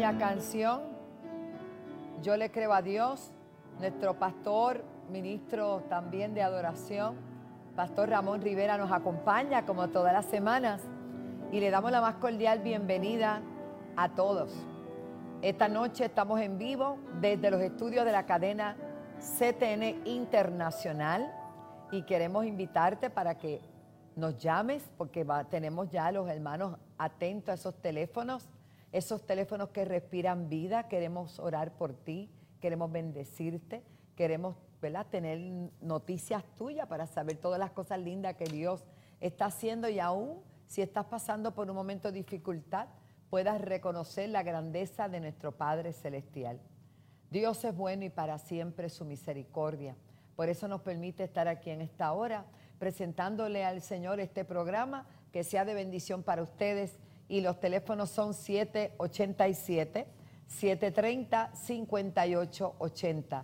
la canción Yo le creo a Dios. Nuestro pastor, ministro también de adoración, Pastor Ramón Rivera, nos acompaña como todas las semanas y le damos la más cordial bienvenida a todos. Esta noche estamos en vivo desde los estudios de la cadena CTN Internacional y queremos invitarte para que nos llames porque tenemos ya a los hermanos atentos a esos teléfonos que respiran vida. Queremos orar por ti, queremos bendecirte, queremos, ¿verdad?, tener noticias tuyas para saber todas las cosas lindas que Dios está haciendo, y aún si estás pasando por un momento de dificultad, puedas reconocer la grandeza de nuestro Padre Celestial. Dios es bueno y para siempre su misericordia. Por eso nos permite estar aquí en esta hora, presentándole al Señor este programa, que sea de bendición para ustedes. Y los teléfonos son 787-730-5880.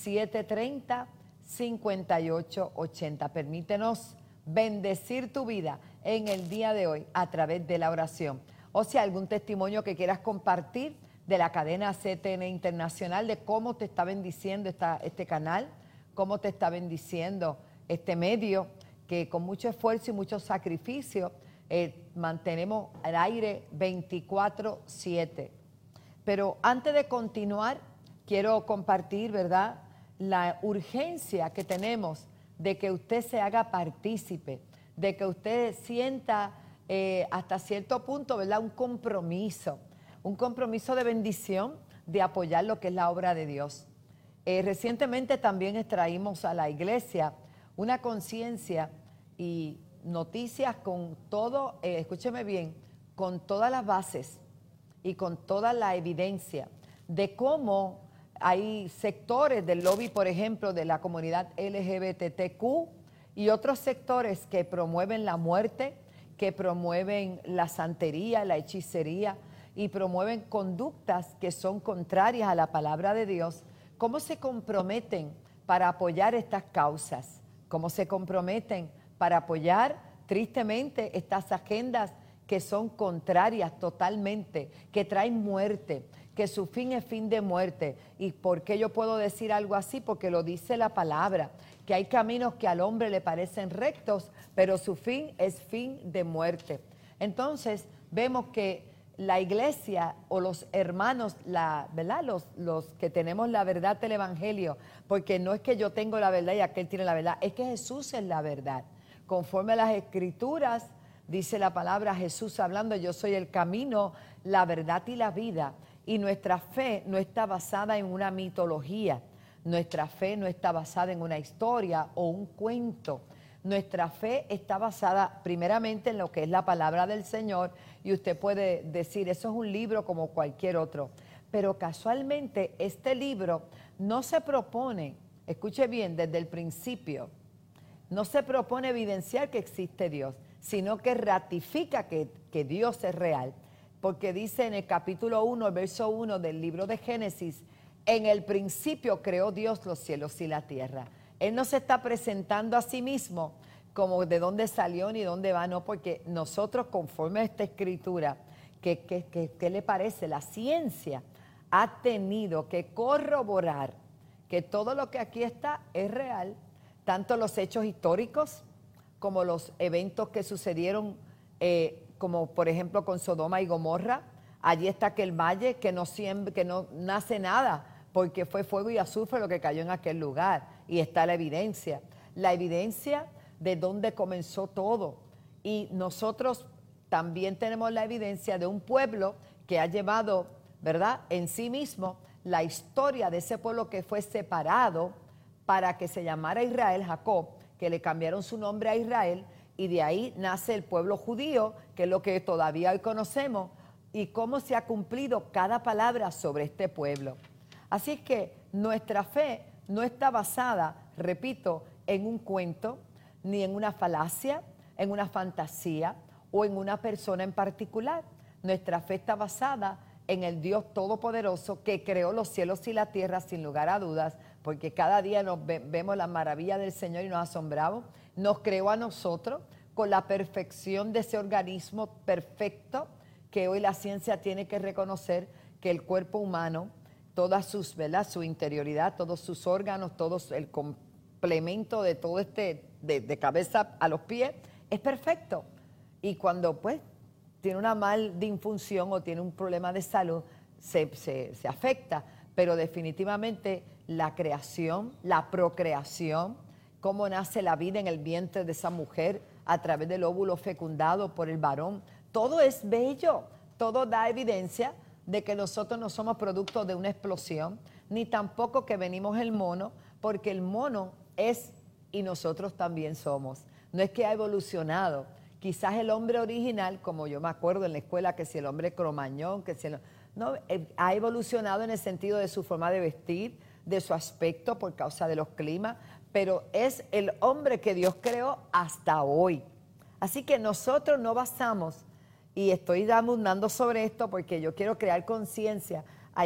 730-5880. Permítenos bendecir tu vida en el día de hoy a través de la oración. O sea, algún testimonio que quieras compartir de la cadena CTN Internacional, de cómo te está bendiciendo este canal, cómo te está bendiciendo este medio, que con mucho esfuerzo y mucho sacrificio mantenemos al aire 24/7. Pero antes de continuar, quiero compartir, ¿verdad?, la urgencia que tenemos de que usted se haga partícipe, de que usted sienta hasta cierto punto, ¿verdad?, un compromiso de bendición, de apoyar lo que es la obra de Dios. Recientemente también extraímos a la iglesia una conciencia y noticias con todo, escúcheme bien, con todas las bases y con toda la evidencia de cómo hay sectores del lobby, por ejemplo, de la comunidad LGBTQ y otros sectores que promueven la muerte, que promueven la santería, la hechicería y promueven conductas que son contrarias a la palabra de Dios. ¿Cómo se comprometen para apoyar estas causas? ¿Cómo se comprometen para apoyar tristemente estas agendas que son contrarias totalmente, que traen muerte, que su fin es fin de muerte? ¿Y por qué yo puedo decir algo así? Porque lo dice la palabra, que hay caminos que al hombre le parecen rectos, pero su fin es fin de muerte. Entonces vemos que la iglesia o los hermanos, ¿verdad?, los que tenemos la verdad del evangelio, porque no es que yo tengo la verdad y aquel tiene la verdad, es que Jesús es la verdad. Conforme a las escrituras, dice la palabra, Jesús hablando, yo soy el camino, la verdad y la vida. Y nuestra fe no está basada en una mitología, nuestra fe no está basada en una historia o un cuento. Nuestra fe está basada primeramente en lo que es la palabra del Señor, y usted puede decir, eso es un libro como cualquier otro. Pero casualmente este libro no se propone, escuche bien, desde el principio, no se propone evidenciar que existe Dios, sino que ratifica que Dios es real. Porque dice en el capítulo 1, el verso 1 del libro de Génesis, en el principio creó Dios los cielos y la tierra. Él no se está presentando a sí mismo como de dónde salió ni dónde va, no, porque nosotros, conforme a esta escritura, ¿qué le parece? La ciencia ha tenido que corroborar que todo lo que aquí está es real, tanto los hechos históricos como los eventos que sucedieron, como por ejemplo con Sodoma y Gomorra. Allí está aquel valle que no nace nada, porque fue fuego y azufre lo que cayó en aquel lugar, y está la evidencia de dónde comenzó todo. Y nosotros también tenemos la evidencia de un pueblo que ha llevado, ¿verdad?, en sí mismo la historia de ese pueblo que fue separado para que se llamara Israel, Jacob, que le cambiaron su nombre a Israel, y de ahí nace el pueblo judío, que es lo que todavía hoy conocemos, y cómo se ha cumplido cada palabra sobre este pueblo. Así que nuestra fe no está basada, repito, en un cuento, ni en una falacia, en una fantasía o en una persona en particular. Nuestra fe está basada en el Dios Todopoderoso que creó los cielos y la tierra, sin lugar a dudas, porque cada día vemos la maravilla del Señor y nos asombramos. Nos creó a nosotros con la perfección de ese organismo perfecto que hoy la ciencia tiene que reconocer que el cuerpo humano, todas sus, ¿verdad? Su interioridad, todos sus órganos, todo el complemento de todo de cabeza a los pies, es perfecto. Y cuando pues tiene una mal disfunción o tiene un problema de salud, se afecta. Pero definitivamente la creación, la procreación, cómo nace la vida en el vientre de esa mujer a través del óvulo fecundado por el varón, todo es bello, todo da evidencia de que nosotros no somos producto de una explosión, ni tampoco que venimos el mono, porque el mono es y nosotros también somos. No es que ha evolucionado. Quizás el hombre original, como yo me acuerdo en la escuela, que si el hombre cromañón, que si el... No, ha evolucionado en el sentido de su forma de vestir, de su aspecto por causa de los climas, pero es el hombre que Dios creó hasta hoy. Así que nosotros no basamos, y estoy abundando sobre esto porque yo quiero crear conciencia.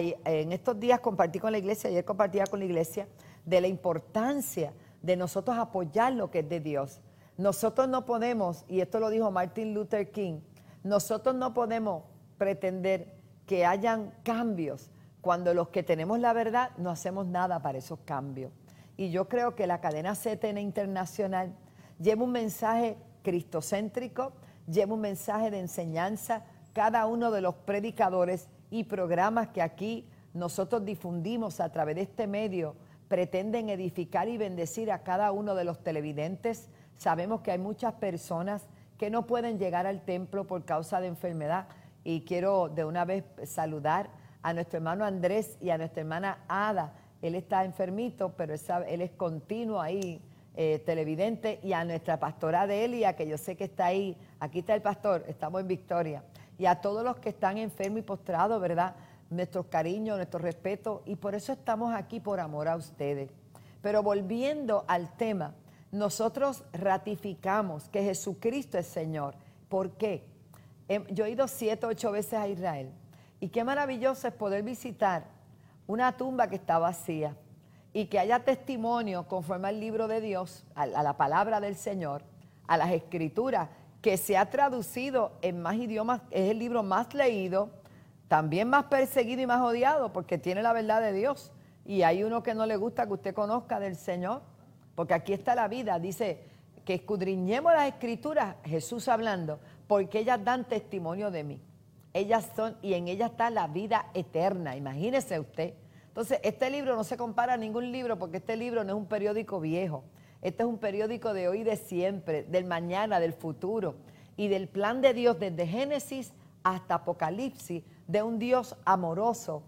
En estos días compartí con la iglesia, ayer compartía con la iglesia, de la importancia de nosotros apoyar lo que es de Dios. Nosotros no podemos, y esto lo dijo Martin Luther King, nosotros no podemos pretender que hayan cambios cuando los que tenemos la verdad no hacemos nada para esos cambios. Y yo creo que la cadena CTN Internacional lleva un mensaje cristocéntrico, lleva un mensaje de enseñanza. Cada uno de los predicadores y programas que aquí nosotros difundimos a través de este medio pretenden edificar y bendecir a cada uno de los televidentes. Sabemos que hay muchas personas que no pueden llegar al templo por causa de enfermedad, y quiero de una vez saludar a nuestro hermano Andrés y a nuestra hermana Ada. Él está enfermito, pero él es continuo ahí, televidente, y a nuestra pastora Delia, que yo sé que está ahí. Aquí está el pastor, estamos en Victoria. Y a todos los que están enfermos y postrados, ¿verdad? Nuestros cariños, nuestro respeto, y por eso estamos aquí, por amor a ustedes. Pero volviendo al tema, nosotros ratificamos que Jesucristo es Señor. ¿Por qué? Yo he ido 7 o 8 veces a Israel, y qué maravilloso es poder visitar una tumba que está vacía y que haya testimonio conforme al libro de Dios, a la palabra del Señor, a las escrituras, que se ha traducido en más idiomas. Es el libro más leído, también más perseguido y más odiado, porque tiene la verdad de Dios. Y hay uno que no le gusta que usted conozca del Señor, porque aquí está la vida. Dice que escudriñemos las escrituras, Jesús hablando, porque ellas dan testimonio de mí. Ellas son, y en ellas está la vida eterna, imagínese usted. Entonces, este libro no se compara a ningún libro, porque este libro no es un periódico viejo. Este es un periódico de hoy y de siempre, del mañana, del futuro, y del plan de Dios desde Génesis hasta Apocalipsis, de un Dios amoroso,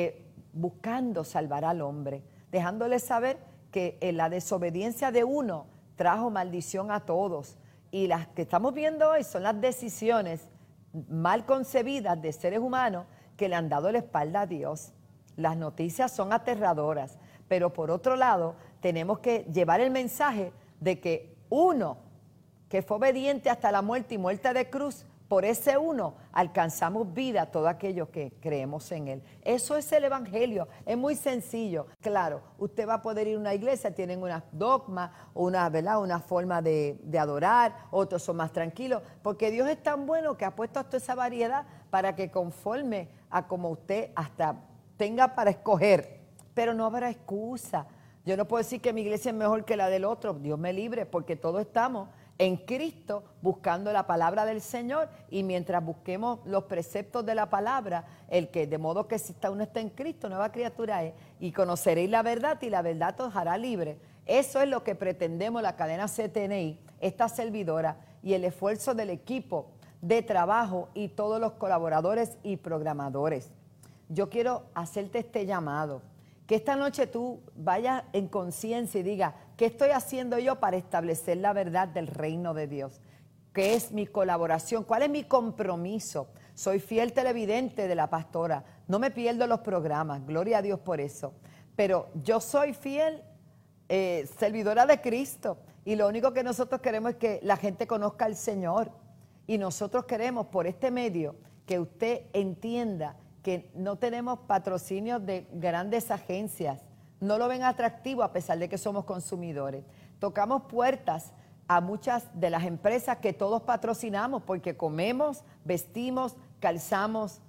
buscando salvar al hombre, dejándole saber que la desobediencia de uno trajo maldición a todos. Y las que estamos viendo hoy son las decisiones mal concebidas de seres humanos que le han dado la espalda a Dios. Las noticias son aterradoras, pero por otro lado tenemos que llevar el mensaje de que uno que fue obediente hasta la muerte y muerte de cruz, por ese uno alcanzamos vida todos aquellos que creemos en Él. Eso es el Evangelio, es muy sencillo. Claro, usted va a poder ir a una iglesia, tienen unas dogmas, ¿verdad? Una forma de adorar, otros son más tranquilos, porque Dios es tan bueno que ha puesto toda esa variedad para que conforme a como usted hasta tenga para escoger, pero no habrá excusa. Yo no puedo decir que mi iglesia es mejor que la del otro, Dios me libre, porque todos estamos en Cristo buscando la palabra del Señor, y mientras busquemos los preceptos de la palabra, de modo que si uno está en Cristo, nueva criatura es, y conoceréis la verdad y la verdad os hará libre. Eso es lo que pretendemos la cadena CTNI, esta servidora, y el esfuerzo del equipo de trabajo y todos los colaboradores y programadores. Yo quiero hacerte este llamado, que esta noche tú vayas en conciencia y digas, ¿qué estoy haciendo yo para establecer la verdad del reino de Dios? ¿Qué es mi colaboración? ¿Cuál es mi compromiso? Soy fiel televidente de la pastora, no me pierdo los programas, gloria a Dios por eso. Pero yo soy fiel servidora de Cristo, y lo único que nosotros queremos es que la gente conozca al Señor. Y nosotros queremos por este medio que usted entienda que no tenemos patrocinios de grandes agencias, no lo ven atractivo a pesar de que somos consumidores. Tocamos puertas a muchas de las empresas que todos patrocinamos porque comemos, vestimos, calzamos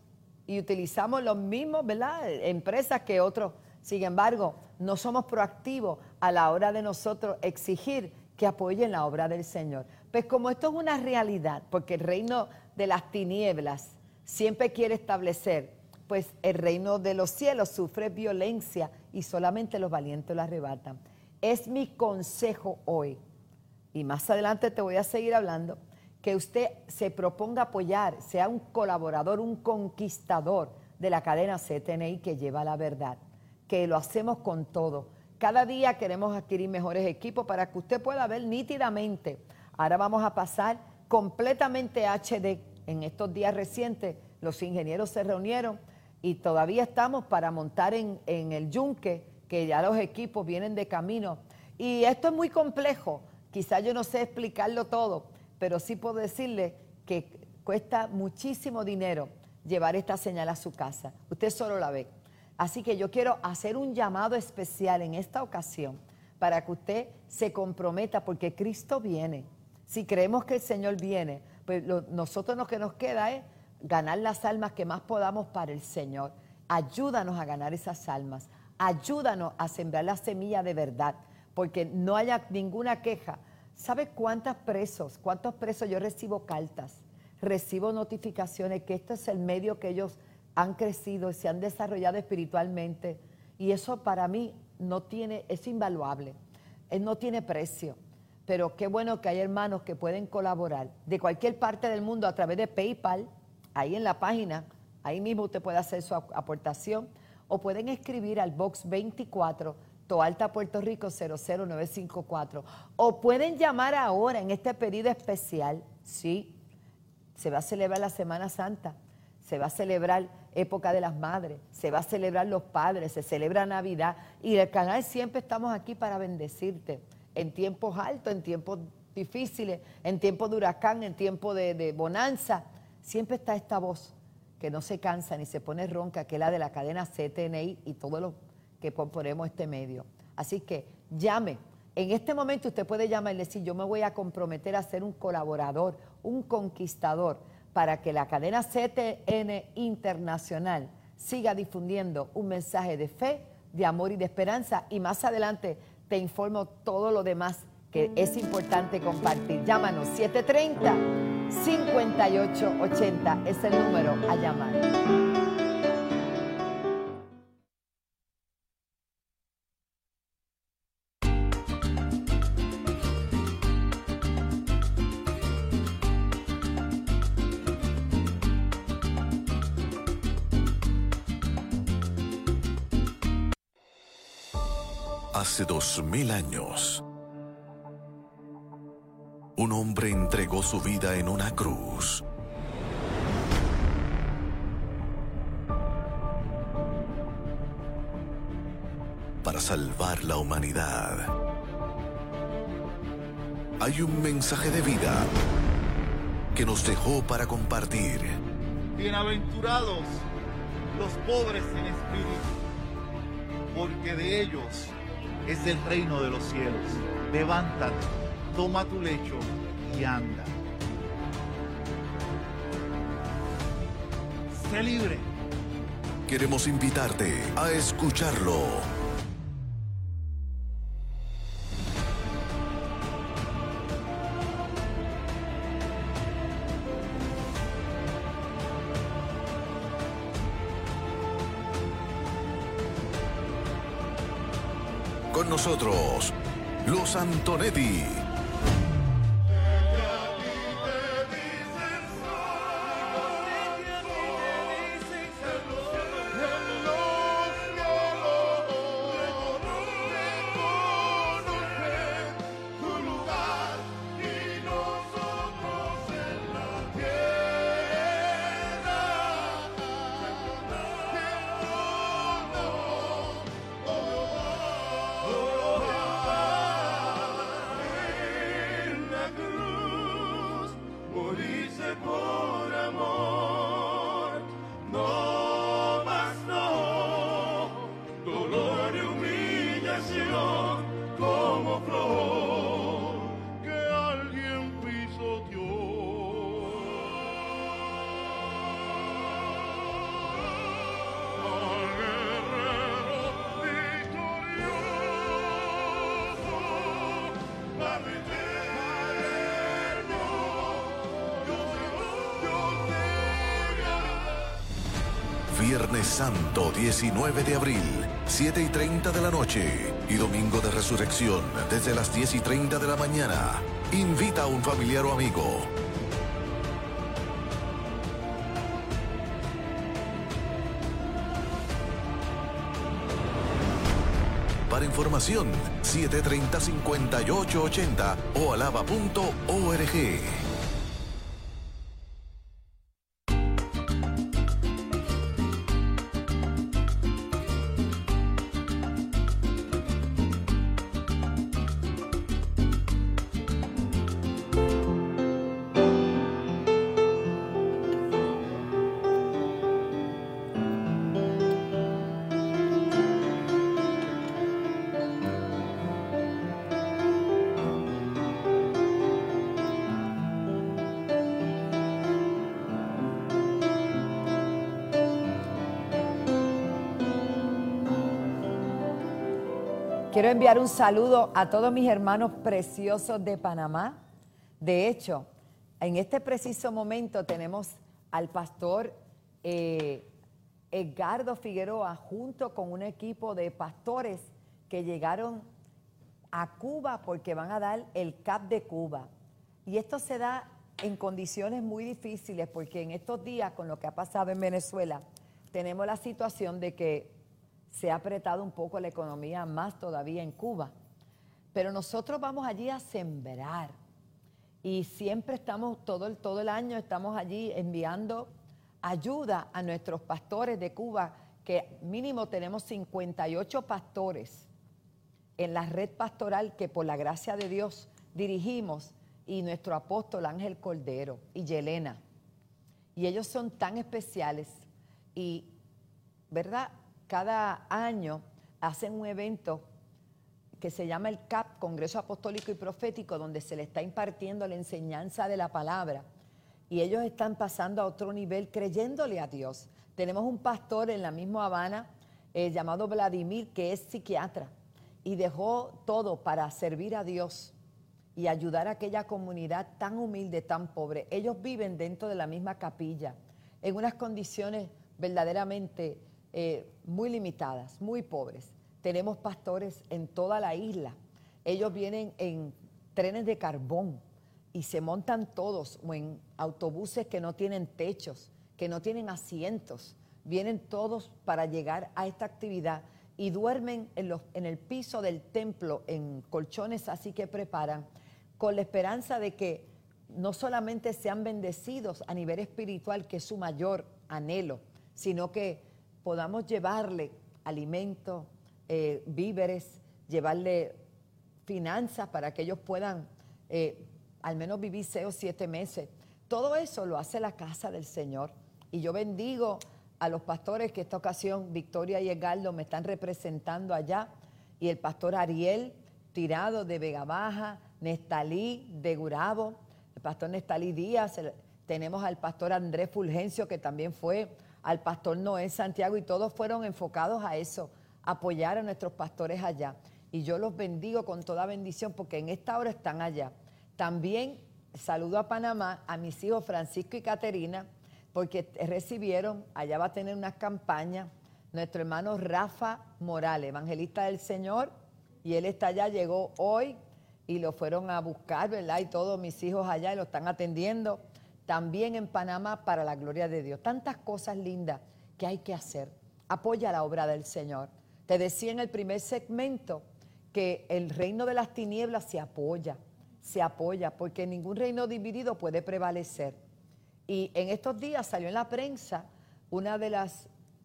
y utilizamos los mismos, ¿verdad?, empresas que otros. Sin embargo, no somos proactivos a la hora de nosotros exigir que apoyen la obra del Señor. Pues como esto es una realidad, porque el reino de las tinieblas siempre quiere establecer, pues el reino de los cielos sufre violencia y solamente los valientes lo arrebatan. Es mi consejo hoy, y más adelante te voy a seguir hablando, que usted se proponga apoyar, sea un colaborador, un conquistador de la cadena CTNI que lleva la verdad, que lo hacemos con todo. Cada día queremos adquirir mejores equipos para que usted pueda ver nítidamente. Ahora vamos a pasar completamente HD. En estos días recientes los ingenieros se reunieron y todavía estamos para montar en el yunque, que ya los equipos vienen de camino. Y esto es muy complejo, quizás yo no sé explicarlo todo, pero sí puedo decirle que cuesta muchísimo dinero llevar esta señal a su casa. Usted solo la ve. Así que yo quiero hacer un llamado especial en esta ocasión para que usted se comprometa, porque Cristo viene. Si creemos que el Señor viene, pues nosotros lo que nos queda es ganar las almas que más podamos para el Señor. Ayúdanos a ganar esas almas. Ayúdanos a sembrar la semilla de verdad, porque no haya ninguna queja. ¿Sabe cuántos presos yo recibo cartas? Recibo notificaciones que este es el medio que ellos han crecido y se han desarrollado espiritualmente, y eso para mí es invaluable, no tiene precio. Pero qué bueno que hay hermanos que pueden colaborar de cualquier parte del mundo a través de PayPal, ahí en la página, ahí mismo usted puede hacer su aportación, o pueden escribir al Box 24, Toalta, Puerto Rico 00954, o pueden llamar ahora en este pedido especial. Sí, se va a celebrar la Semana Santa, se va a celebrar época de las madres, se va a celebrar los padres, se celebra Navidad, y el canal siempre estamos aquí para bendecirte en tiempos altos, en tiempos difíciles, en tiempos de huracán, en tiempos de bonanza. Siempre está esta voz que no se cansa ni se pone ronca, que es la de la cadena CTNI y todo lo que componemos este medio. Así que llame. En este momento usted puede llamar y decir: yo me voy a comprometer a ser un colaborador, un conquistador, para que la cadena CTN Internacional siga difundiendo un mensaje de fe, de amor y de esperanza. Y más adelante te informo todo lo demás que es importante compartir. Llámanos 730-5880, es el número a llamar. Hace 2000 años, un hombre entregó su vida en una cruz. Para salvar la humanidad. Hay un mensaje de vida que nos dejó para compartir. Bienaventurados los pobres en espíritu, porque de ellos es el reino de los cielos. Levántate, toma tu lecho y anda. Sé libre. Queremos invitarte a escucharlo. Con nosotros, los Antonetti. Viernes Santo 19 de abril, 7:30 de la noche. Y Domingo de Resurrección desde las 10:30 de la mañana. Invita a un familiar o amigo. Para información, 730-5880 o alaba.org. Quiero enviar un saludo a todos mis hermanos preciosos de Panamá. De hecho, en este preciso momento tenemos al pastor Edgardo Figueroa junto con un equipo de pastores que llegaron a Cuba porque van a dar el CAP de Cuba. Y esto se da en condiciones muy difíciles porque en estos días, con lo que ha pasado en Venezuela, tenemos la situación de que se ha apretado un poco la economía más todavía en Cuba. Pero nosotros vamos allí a sembrar y siempre estamos, todo el año estamos allí enviando ayuda a nuestros pastores de Cuba, que mínimo tenemos 58 pastores en la red pastoral que por la gracia de Dios dirigimos, y nuestro apóstol Ángel Cordero y Yelena. Y ellos son tan especiales y, ¿verdad?, cada año hacen un evento que se llama el CAP, Congreso Apostólico y Profético, donde se le está impartiendo la enseñanza de la palabra. Y ellos están pasando a otro nivel creyéndole a Dios. Tenemos un pastor en la misma Habana llamado Vladimir, que es psiquiatra y dejó todo para servir a Dios y ayudar a aquella comunidad tan humilde, tan pobre. Ellos viven dentro de la misma capilla, en unas condiciones verdaderamente muy limitadas, muy pobres. Tenemos pastores en toda la isla. Ellos vienen en trenes de carbón y se montan todos, o en autobuses que no tienen techos, que no tienen asientos. Vienen todos para llegar a esta actividad y duermen en el piso del templo en colchones así que preparan, con la esperanza de que no solamente sean bendecidos a nivel espiritual, que es su mayor anhelo, sino que podamos llevarle alimento, víveres, llevarle finanzas para que ellos puedan al menos vivir 6 o 7 meses. Todo eso lo hace la casa del Señor. Y yo bendigo a los pastores que esta ocasión, Victoria y Edgardo, me están representando allá, y el pastor Ariel Tirado de Vega Baja, Nestalí de Gurabo, el pastor Nestalí Díaz, tenemos al pastor Andrés Fulgencio, que también fue, al pastor Noé Santiago, y todos fueron enfocados a eso, apoyar a nuestros pastores allá. Y yo los bendigo con toda bendición porque en esta hora están allá. También saludo a Panamá, a mis hijos Francisco y Caterina, porque recibieron, allá va a tener una campaña, nuestro hermano Rafa Morales, evangelista del Señor, y él está allá, llegó hoy y lo fueron a buscar, ¿verdad? Y todos mis hijos allá y lo están atendiendo. También en Panamá, para la gloria de Dios. Tantas cosas lindas que hay que hacer. Apoya la obra del Señor. Te decía en el primer segmento que el reino de las tinieblas se apoya, porque ningún reino dividido puede prevalecer. Y en estos días salió en la prensa una de las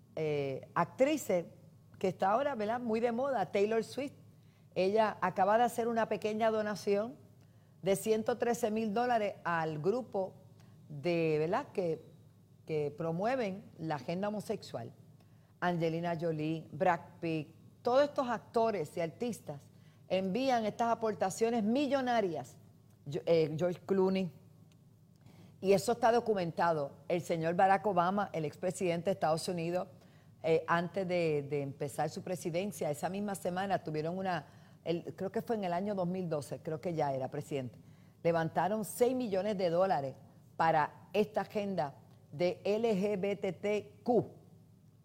actrices que está ahora, ¿verdad?, muy de moda, Taylor Swift. Ella acaba de hacer una pequeña donación de $113,000 al grupo de, ¿verdad?, que promueven la agenda homosexual. Angelina Jolie, Brad Pitt, todos estos actores y artistas envían estas aportaciones millonarias. George Clooney. Y eso está documentado. El señor Barack Obama, el expresidente de Estados Unidos, antes de empezar su presidencia, esa misma semana tuvieron creo que fue en el año 2012, creo que ya era presidente, levantaron $6 millones para esta agenda de LGBTQ.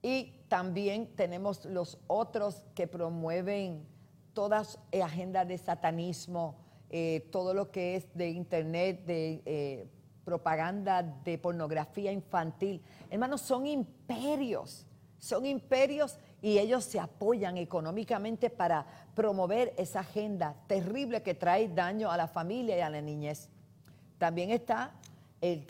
Y también tenemos los otros que promueven todas agendas de satanismo, todo lo que es de internet, de propaganda de pornografía infantil. Hermanos, son imperios y ellos se apoyan económicamente para promover esa agenda terrible que trae daño a la familia y a la niñez. También está el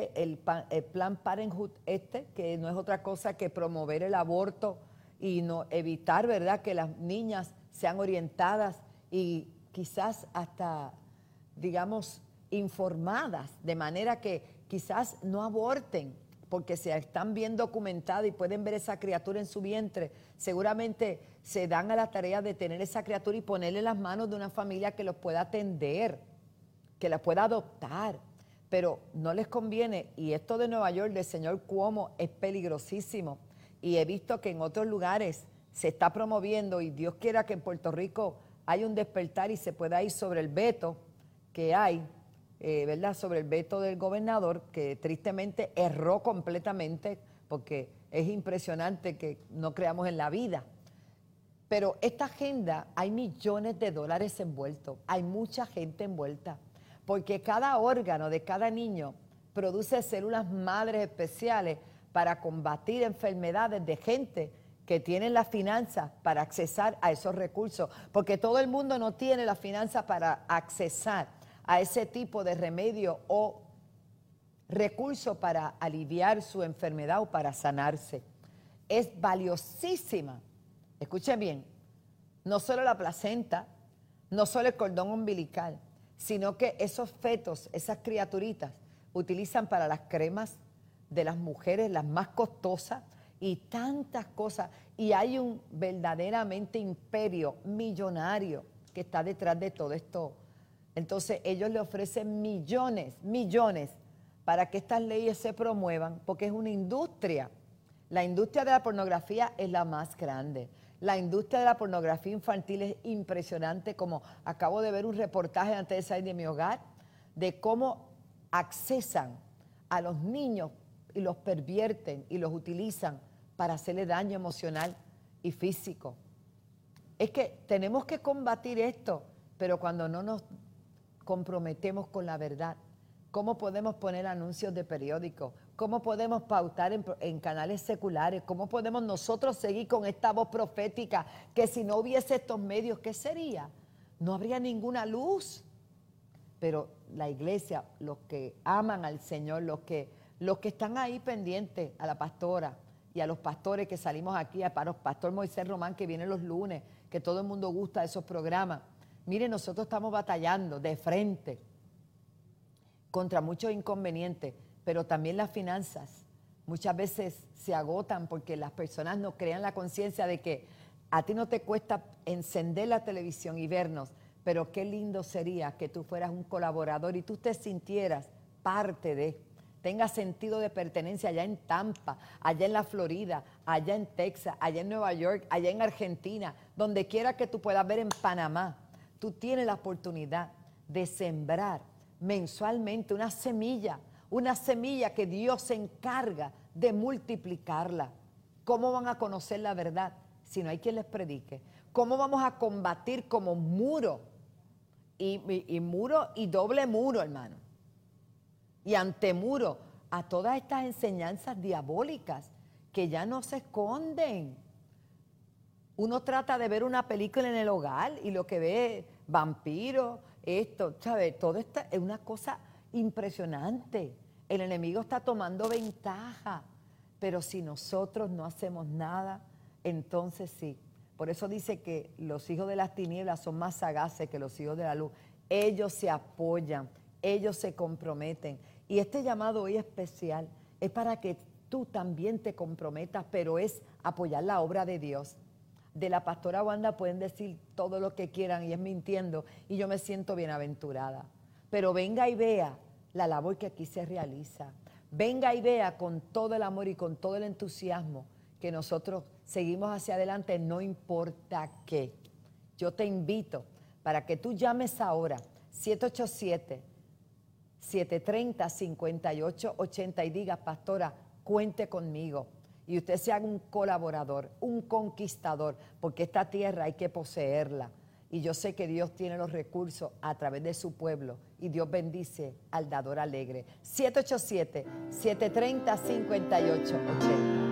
Plan Parenthood que no es otra cosa que promover el aborto y no evitar, ¿verdad?, que las niñas sean orientadas y quizás hasta, digamos, informadas, de manera que quizás no aborten, porque se están bien documentadas y pueden ver esa criatura en su vientre, seguramente se dan a la tarea de tener esa criatura y ponerle en las manos de una familia que los pueda atender, que la pueda adoptar, pero no les conviene. Y esto de Nueva York, del señor Cuomo, es peligrosísimo, y he visto que en otros lugares se está promoviendo, y Dios quiera que en Puerto Rico haya un despertar y se pueda ir sobre el veto que hay, ¿verdad?, sobre el veto del gobernador, que tristemente erró completamente, porque es impresionante que no creamos en la vida. Pero esta agenda, hay millones de dólares envueltos, hay mucha gente envuelta, porque cada órgano de cada niño produce células madres especiales para combatir enfermedades de gente que tienen las finanzas para accesar a esos recursos, porque todo el mundo no tiene las finanzas para accesar a ese tipo de remedio o recurso para aliviar su enfermedad o para sanarse. Es valiosísima, escuchen bien, no solo la placenta, no solo el cordón umbilical, sino que esos fetos, esas criaturitas, utilizan para las cremas de las mujeres, las más costosas, y tantas cosas. Y hay un verdaderamente imperio millonario que está detrás de todo esto. Entonces ellos le ofrecen millones para que estas leyes se promuevan, porque es una industria. La industria de la pornografía es la más grande. La industria de la pornografía infantil es impresionante, como acabo de ver un reportaje antes de salir de mi hogar, de cómo accesan a los niños y los pervierten y los utilizan para hacerle daño emocional y físico. Es que tenemos que combatir esto, pero cuando no nos comprometemos con la verdad, ¿cómo podemos poner anuncios de periódicos? ¿Cómo podemos pautar en canales seculares? ¿Cómo podemos nosotros seguir con esta voz profética que si no hubiese estos medios, ¿qué sería? No habría ninguna luz. Pero la iglesia, los que aman al Señor, los que están ahí pendientes a la pastora y a los pastores que salimos aquí, para el pastor Moisés Román que viene los lunes, que todo el mundo gusta de esos programas. Miren, nosotros estamos batallando de frente contra muchos inconvenientes, pero también las finanzas muchas veces se agotan porque las personas no crean la conciencia de que a ti no te cuesta encender la televisión y vernos, pero qué lindo sería que tú fueras un colaborador y tú te sintieras parte de, tengas sentido de pertenencia allá en Tampa, allá en la Florida, allá en Texas, allá en Nueva York, allá en Argentina, donde quiera que tú puedas ver, en Panamá. Tú tienes la oportunidad de sembrar mensualmente una semilla que Dios se encarga de multiplicarla. ¿Cómo van a conocer la verdad si no hay quien les predique? ¿Cómo vamos a combatir como muro? Y muro y doble muro, hermano. Y antemuro a todas estas enseñanzas diabólicas que ya no se esconden. Uno trata de ver una película en el hogar y lo que ve vampiros, esto, ¿sabes? Todo esto es una cosa impresionante. El enemigo está tomando ventaja, pero si nosotros no hacemos nada, entonces sí. Por eso dice que los hijos de las tinieblas son más sagaces que los hijos de la luz. Ellos se apoyan, ellos se comprometen. Y este llamado hoy especial es para que tú también te comprometas, pero es apoyar la obra de Dios. De la pastora Wanda pueden decir todo lo que quieran y es mintiendo y yo me siento bienaventurada. Pero venga y vea la labor que aquí se realiza. Venga y vea con todo el amor y con todo el entusiasmo que nosotros seguimos hacia adelante, no importa qué. Yo te invito para que tú llames ahora 787-730-5880 y digas, pastora, cuente conmigo. y usted sea un colaborador, un conquistador, porque esta tierra hay que poseerla. Y yo sé que Dios tiene los recursos a través de su pueblo y Dios bendice al dador alegre. 787-730-5880.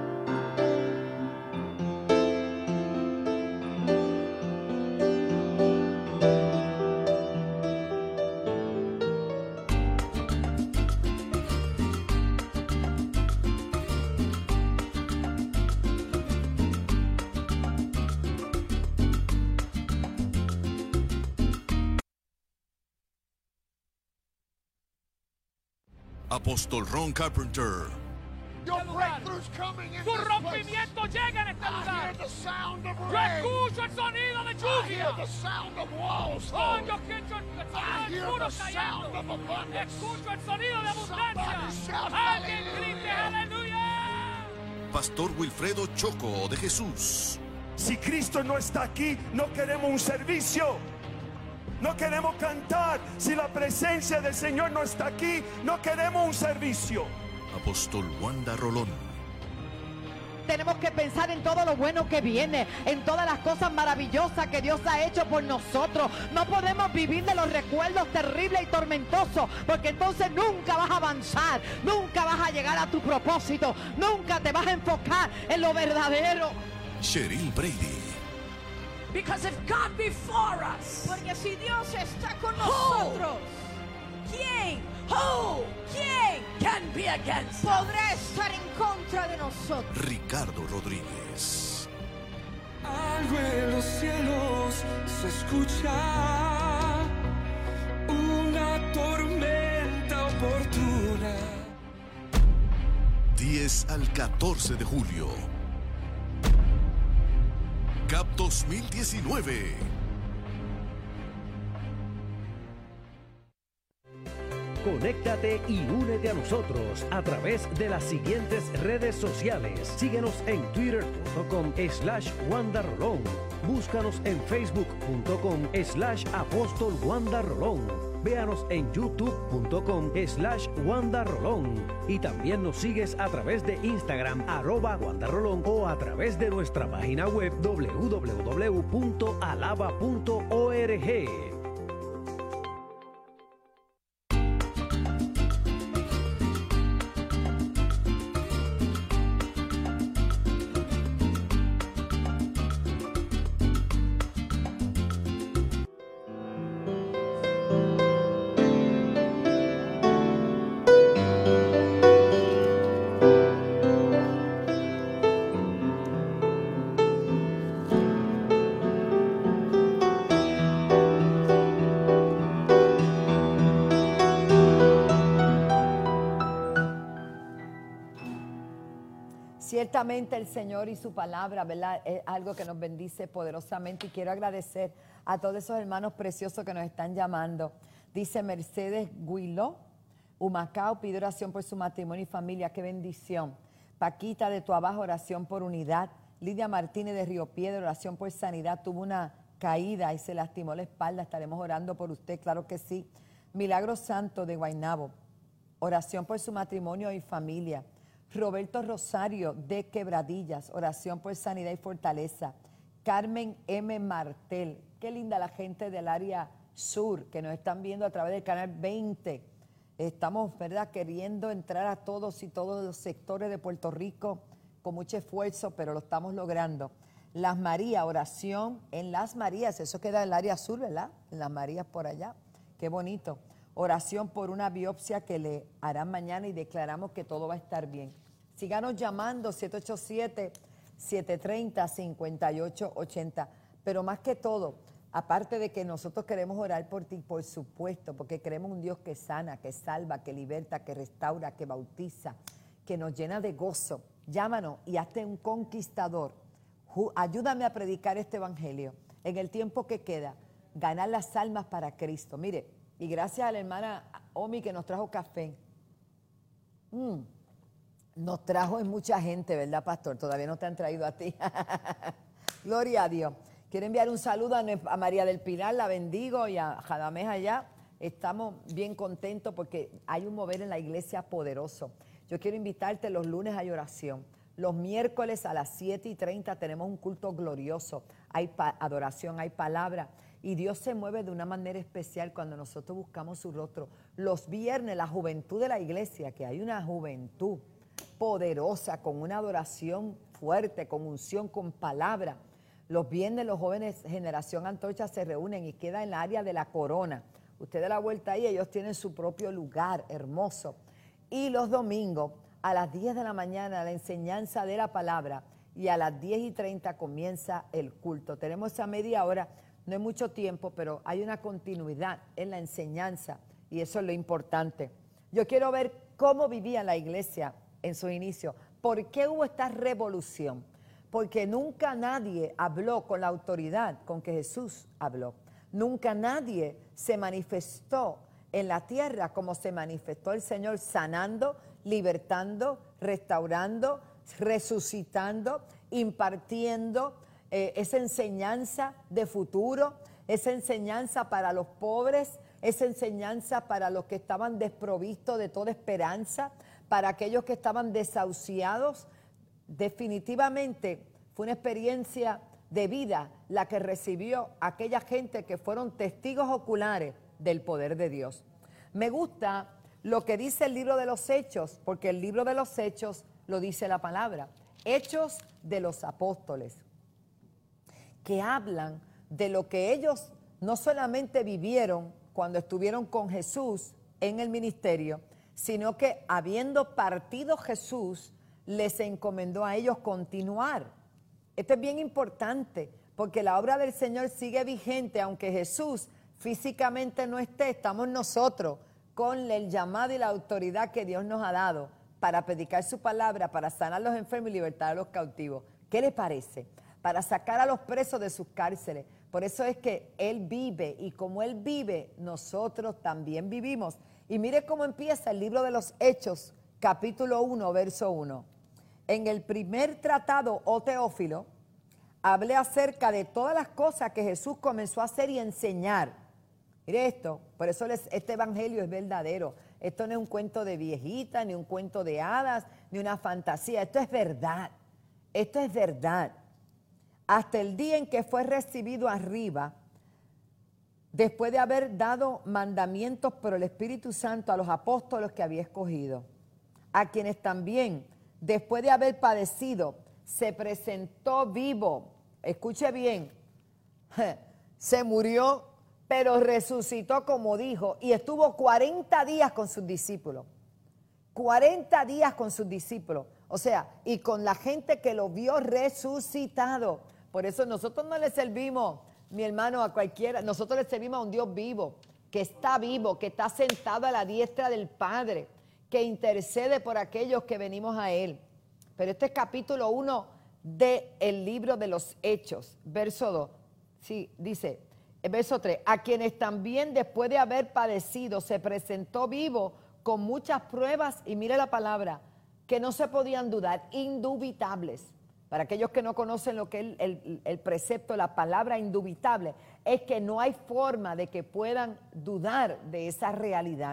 Apóstol Ron Carpenter. Your breakthrough's coming in Tu this place. rompimiento llega en este I hear lugar. the sound of Yo rain. escucho el sonido de I hear lluvia. the sound of walls Oh, falling. yo escucho el I sonido hear del muro the sound of cayendo. abundance. Escucho el sonido de abundancia. Somebody shout Alguien grite hallelujah. aleluya. Pastor Wilfredo Choco de Jesús. Si Cristo no está aquí, no queremos un servicio. No queremos cantar. Si la presencia del Señor no está aquí, no queremos un servicio. Apóstol Wanda Rolón. Tenemos que pensar en todo lo bueno que viene, en todas las cosas maravillosas que Dios ha hecho por nosotros. No podemos vivir de los recuerdos terribles y tormentosos, porque entonces nunca vas a avanzar, nunca vas a llegar a tu propósito, nunca te vas a enfocar en lo verdadero. Cheryl Brady. Because if God be for us, Porque si Dios está con nosotros, ¿quién can be against us? podrá estar en contra de nosotros. Ricardo Rodríguez. Algo en los cielos se escucha, una tormenta oportuna. 10 al 14 de julio. CAP 2019. Conéctate y únete a nosotros a través de las siguientes redes sociales. Síguenos en twitter.com/Wanda Rolón. Búscanos en facebook.com/Apóstol Wanda Rolón. Véanos en youtube.com/Wanda Rolón. Y también nos sigues a través de Instagram @Wanda Rolón o a través de nuestra página web www.alaba.org. Ciertamente el Señor y su palabra, ¿verdad? Es algo que nos bendice poderosamente y quiero agradecer a todos esos hermanos preciosos que nos están llamando. Dice Mercedes Guiló, Humacao, pide oración por su matrimonio y familia, qué bendición. Paquita de Tuabajo, oración por unidad. Lidia Martínez de Río Piedra, oración por sanidad, tuvo una caída y se lastimó la espalda, estaremos orando por usted, claro que sí. Milagro Santo de Guaynabo, oración por su matrimonio y familia. Roberto Rosario de Quebradillas, oración por sanidad y fortaleza. Carmen M. Martel, qué linda la gente del área sur que nos están viendo a través del canal 20. Estamos, ¿verdad?, queriendo entrar a todos y todos los sectores de Puerto Rico con mucho esfuerzo, pero lo estamos logrando. Las Marías, oración en Las Marías, eso queda en el área sur, ¿verdad? En Las Marías por allá, qué bonito. Oración por una biopsia que le harán mañana y declaramos que todo va a estar bien. Síganos llamando 787-730-5880. Pero más que todo, aparte de que nosotros queremos orar por ti, por supuesto, porque queremos un Dios que sana, que salva, que liberta, que restaura, que bautiza, que nos llena de gozo. Llámanos y hazte un conquistador. Ayúdame a predicar este evangelio en el tiempo que queda, ganar las almas para Cristo. Mire, y gracias a la hermana Omi que nos trajo café. Nos trajo en mucha gente, ¿verdad, pastor? Todavía no te han traído a ti. Gloria a Dios. Quiero enviar un saludo a María del Pilar, la bendigo, y a Jadamés allá. Estamos bien contentos porque hay un mover en la iglesia poderoso. Yo quiero invitarte, los lunes hay oración. Los miércoles a las 7:30 tenemos un culto glorioso. Hay adoración, hay palabra. Y Dios se mueve de una manera especial cuando nosotros buscamos su rostro. Los viernes, la juventud de la iglesia, que hay una juventud poderosa, con una adoración fuerte, con unción, con palabra. Los viernes los jóvenes Generación Antorcha se reúnen y queda en la área de la Corona. Usted da la vuelta ahí, ellos tienen su propio lugar hermoso. Y los domingos a las 10 de la mañana la enseñanza de la palabra y a las 10:30 comienza el culto. Tenemos esa media hora, no es mucho tiempo, pero hay una continuidad en la enseñanza y eso es lo importante. Yo quiero ver cómo vivía la iglesia en su inicio. ¿Por qué hubo esta revolución? Porque nunca nadie habló con la autoridad con que Jesús habló. Nunca nadie se manifestó en la tierra como se manifestó el Señor, sanando, libertando, restaurando, resucitando, impartiendo esa enseñanza de futuro, esa enseñanza para los pobres, esa enseñanza para los que estaban desprovistos de toda esperanza, para aquellos que estaban desahuciados. Definitivamente fue una experiencia de vida la que recibió aquella gente que fueron testigos oculares del poder de Dios. Me gusta lo que dice el libro de los Hechos, porque el libro de los Hechos lo dice la palabra. Hechos de los Apóstoles, que hablan de lo que ellos no solamente vivieron cuando estuvieron con Jesús en el ministerio, sino que habiendo partido Jesús, les encomendó a ellos continuar. Esto es bien importante, porque la obra del Señor sigue vigente, aunque Jesús físicamente no esté, estamos nosotros con el llamado y la autoridad que Dios nos ha dado para predicar su palabra, para sanar a los enfermos y libertar a los cautivos. ¿Qué le parece? Para sacar a los presos de sus cárceles. Por eso es que Él vive, y como Él vive, nosotros también vivimos. Y mire cómo empieza el libro de los Hechos, capítulo 1, verso 1. En el primer tratado, oh Teófilo, hablé acerca de todas las cosas que Jesús comenzó a hacer y enseñar. Mire esto, por eso este evangelio es verdadero. Esto no es un cuento de viejita, ni un cuento de hadas, ni una fantasía. Esto es verdad. Esto es verdad. Hasta el día en que fue recibido arriba, después de haber dado mandamientos por el Espíritu Santo a los apóstoles que había escogido, a quienes también, después de haber padecido, se presentó vivo. Escuche bien, se murió, pero resucitó como dijo, y estuvo 40 días con sus discípulos. 40 días con sus discípulos, o sea, y con la gente que lo vio resucitado. Por eso nosotros no le servimos, mi hermano, a cualquiera. Nosotros le servimos a un Dios vivo, que está sentado a la diestra del Padre, que intercede por aquellos que venimos a Él. Pero este es capítulo 1 del libro de los Hechos, verso 2. Sí, dice, verso 3, a quienes también después de haber padecido se presentó vivo con muchas pruebas, y mire la palabra, que no se podían dudar, indubitables. Para aquellos que no conocen lo que es el precepto, la palabra indubitable, es que no hay forma de que puedan dudar de esa realidad.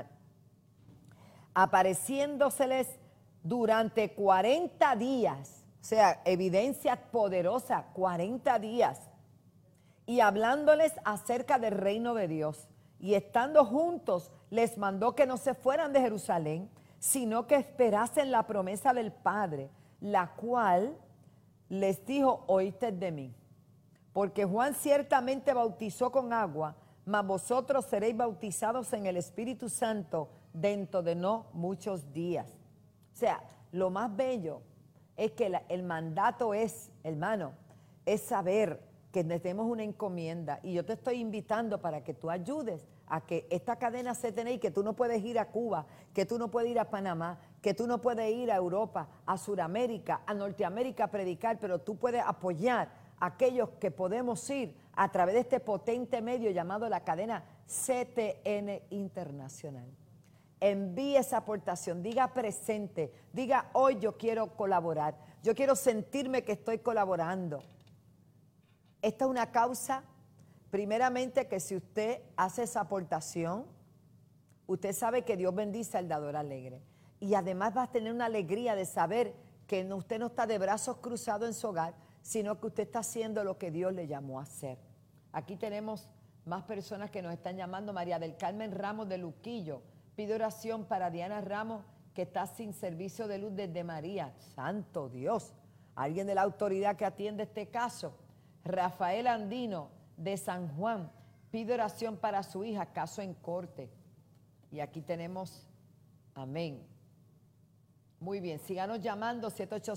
Apareciéndoseles durante 40 días, o sea, evidencia poderosa, 40 días, y hablándoles acerca del reino de Dios, y estando juntos, les mandó que no se fueran de Jerusalén, sino que esperasen la promesa del Padre, la cual les dijo, oíste de mí, porque Juan ciertamente bautizó con agua, mas vosotros seréis bautizados en el Espíritu Santo dentro de no muchos días. O sea, lo más bello es que el mandato es, hermano, es saber que tenemos una encomienda, y yo te estoy invitando para que tú ayudes a que esta cadena CTNI, que tú no puedes ir a Cuba, que tú no puedes ir a Panamá, que tú no puedes ir a Europa, a Sudamérica, a Norteamérica a predicar, pero tú puedes apoyar a aquellos que podemos ir a través de este potente medio llamado la cadena CTN Internacional. Envíe esa aportación, diga presente, diga hoy yo quiero colaborar, yo quiero sentirme que estoy colaborando. Esta es una causa, primeramente, que si usted hace esa aportación, usted sabe que Dios bendice al dador alegre. Y además va a tener una alegría de saber que usted no está de brazos cruzados en su hogar, sino que usted está haciendo lo que Dios le llamó a hacer. Aquí tenemos más personas que nos están llamando. María del Carmen Ramos de Luquillo pide oración para Diana Ramos, que está sin servicio de luz desde María. Santo Dios. Alguien de la autoridad que atiende este caso. Rafael Andino de San Juan pide oración para su hija, caso en corte. Y aquí tenemos, amén. Muy bien, síganos llamando,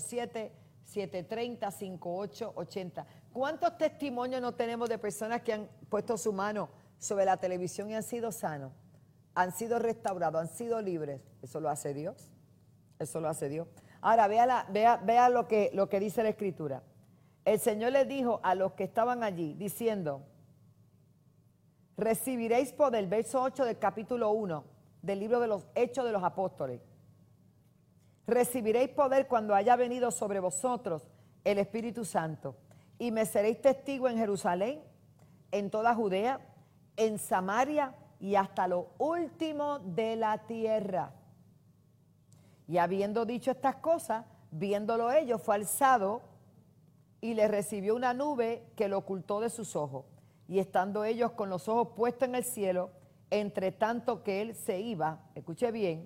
787-730-5880. ¿Cuántos testimonios no tenemos de personas que han puesto su mano sobre la televisión y han sido sanos? Han sido restaurados, han sido libres. Eso lo hace Dios. Eso lo hace Dios. Ahora, vea lo que dice la Escritura. El Señor les dijo a los que estaban allí, diciendo, recibiréis poder, verso 8 del capítulo 1 del libro de los Hechos de los Apóstoles. Recibiréis poder cuando haya venido sobre vosotros el Espíritu Santo, y me seréis testigo en Jerusalén, en toda Judea, en Samaria y hasta lo último de la tierra. Y habiendo dicho estas cosas, viéndolo ellos, fue alzado y le recibió una nube que lo ocultó de sus ojos. Y estando ellos con los ojos puestos en el cielo, entre tanto que él se iba, escuche bien,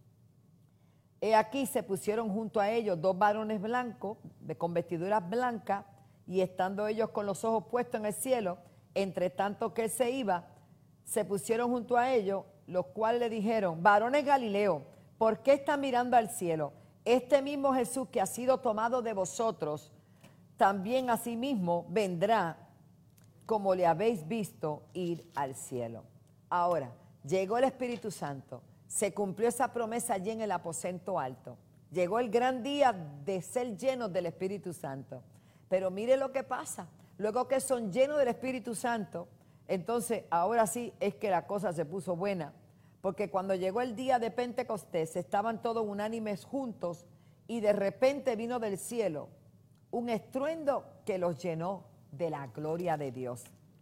he aquí se pusieron junto a ellos dos varones blancos, con vestiduras blancas, y estando ellos con los ojos puestos en el cielo, entre tanto que él se iba, se pusieron junto a ellos, los cuales le dijeron, varones Galileo, ¿por qué están mirando al cielo? Este mismo Jesús que ha sido tomado de vosotros, también asimismo vendrá, como le habéis visto ir al cielo. Ahora, llegó el Espíritu Santo, se cumplió esa promesa allí en el aposento alto. Llegó el gran día de ser llenos del Espíritu Santo. Pero mire lo que pasa. Luego que son llenos del Espíritu Santo, entonces ahora sí es que la cosa se puso buena. Porque cuando llegó el día de Pentecostés, estaban todos unánimes juntos y de repente vino del cielo un estruendo que los llenó de la gloria de Dios.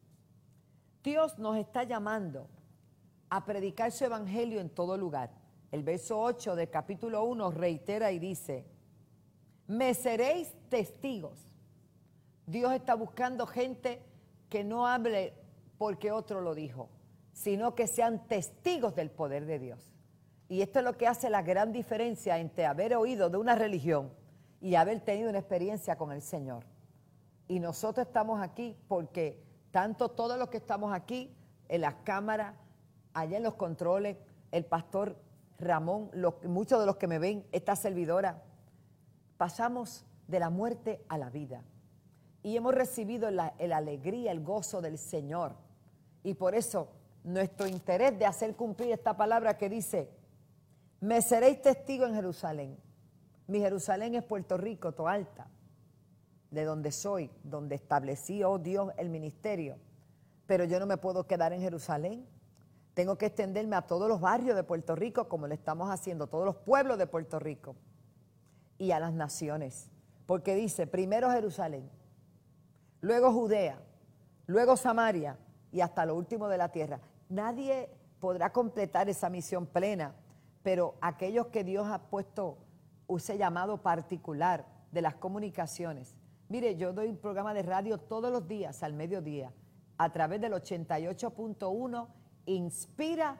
Dios nos está llamando a predicar su evangelio en todo lugar. El verso 8 del capítulo 1 reitera y dice, me seréis testigos. Dios está buscando gente que no hable porque otro lo dijo, sino que sean testigos del poder de Dios. Y esto es lo que hace la gran diferencia entre haber oído de una religión y haber tenido una experiencia con el Señor. Y nosotros estamos aquí porque tanto todos los que estamos aquí, en las cámaras, allá en los controles, el pastor Ramón, muchos de los que me ven, esta servidora, pasamos de la muerte a la vida. Y hemos recibido la alegría, el gozo del Señor. Y por eso nuestro interés de hacer cumplir esta palabra que dice, me seréis testigo en Jerusalén. Mi Jerusalén es Puerto Rico, Toalta, de donde soy, donde establecí, oh Dios, el ministerio. Pero yo no me puedo quedar en Jerusalén. Tengo que extenderme a todos los barrios de Puerto Rico, como lo estamos haciendo, todos los pueblos de Puerto Rico. Y a las naciones. Porque dice, primero Jerusalén, luego Judea, luego Samaria y hasta lo último de la tierra. Nadie podrá completar esa misión plena, pero aquellos que Dios ha puesto ese llamado particular de las comunicaciones. Mire, yo doy un programa de radio todos los días al mediodía a través del 88.1 Inspira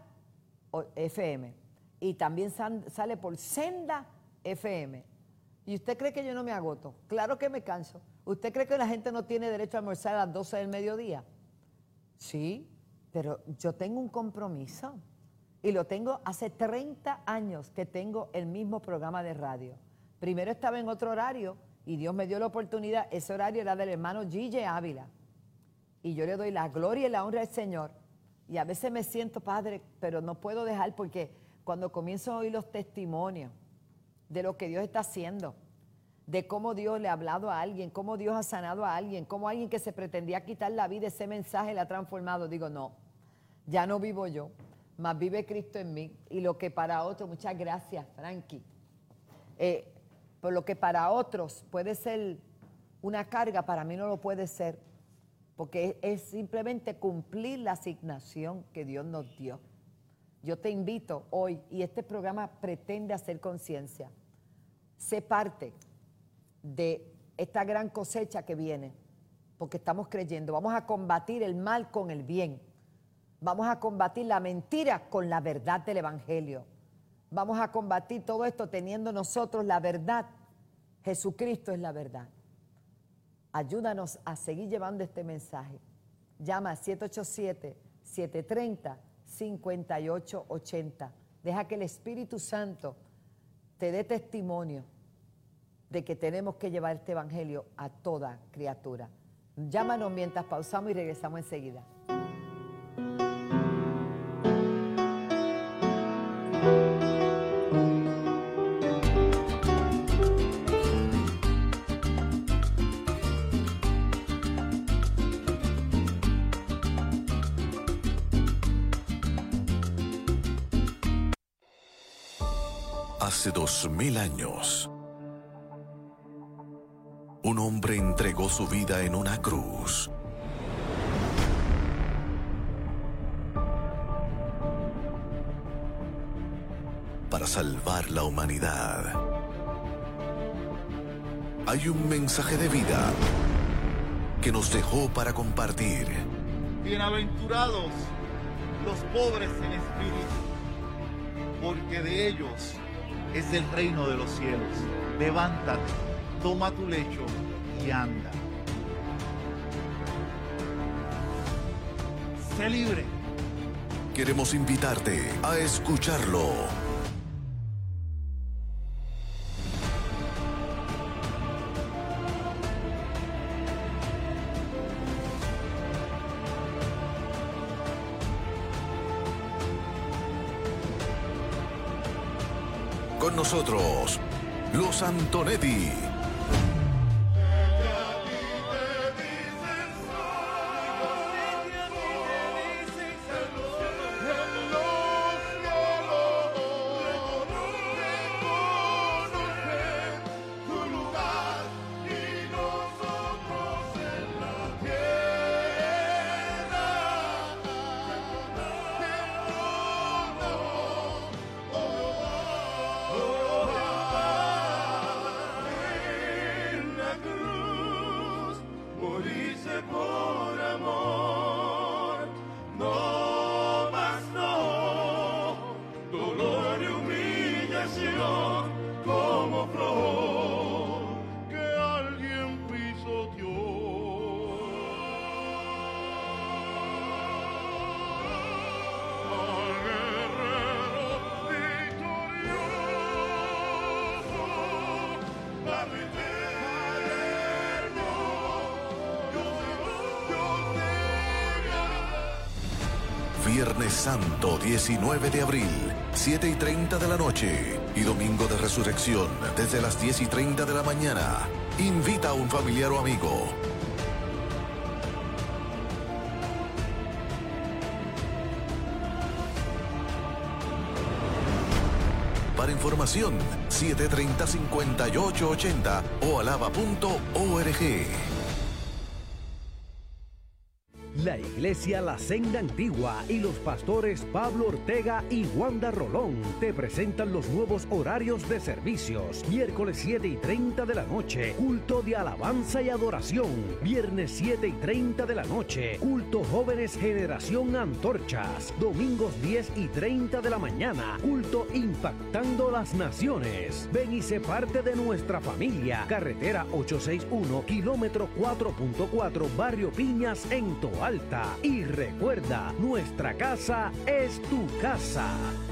FM y también sale por Senda FM. ¿Y usted cree que yo no me agoto? Claro que me canso. ¿Usted cree que la gente no tiene derecho a almorzar a las 12 del mediodía? Sí, pero yo tengo un compromiso y lo tengo hace 30 años que tengo el mismo programa de radio. Primero estaba en otro horario y Dios me dio la oportunidad. Ese horario era del hermano Gille Ávila y yo le doy la gloria y la honra al Señor. Y a veces me siento, Padre, pero no puedo dejar porque cuando comienzo a oír los testimonios de lo que Dios está haciendo, de cómo Dios le ha hablado a alguien, cómo Dios ha sanado a alguien, cómo alguien que se pretendía quitar la vida, ese mensaje le ha transformado. Digo, no, ya no vivo yo, mas vive Cristo en mí. Y lo que para otros, muchas gracias, Frankie, por lo que para otros puede ser una carga, para mí no lo puede ser, porque es simplemente cumplir la asignación que Dios nos dio. Yo te invito hoy, y este programa pretende hacer conciencia. Sé parte de esta gran cosecha que viene, porque estamos creyendo. Vamos a combatir el mal con el bien. Vamos a combatir la mentira con la verdad del Evangelio. Vamos a combatir todo esto teniendo nosotros la verdad. Jesucristo es la verdad. Ayúdanos a seguir llevando este mensaje. Llama al 787-730-5880. Deja que el Espíritu Santo te dé testimonio de que tenemos que llevar este Evangelio a toda criatura. Llámanos mientras pausamos y regresamos enseguida. Hace 2000 años, un hombre entregó su vida en una cruz. Para salvar la humanidad. Hay un mensaje de vida que nos dejó para compartir. Bienaventurados los pobres en espíritu, porque de ellos es el reino de los cielos. Levántate, toma tu lecho y anda. Sé libre. Queremos invitarte a escucharlo. Con nosotros, los Antonetti. Viernes Santo, 19 de abril, 7:30 de la noche. Y Domingo de Resurrección, desde las 10:30 de la mañana. Invita a un familiar o amigo. Para información, 730-5880 o alaba.org. La Iglesia La Senda Antigua y los pastores Pablo Ortega y Wanda Rolón te presentan los nuevos horarios de servicios. Miércoles 7:30 de la noche, culto de alabanza y adoración. Viernes 7:30 de la noche, culto jóvenes generación antorchas. Domingos 10:30 de la mañana, culto impactando las naciones. Ven y sé parte de nuestra familia. Carretera 861, kilómetro 4.4, Barrio Piñas en Toalta. Y recuerda, nuestra casa es tu casa.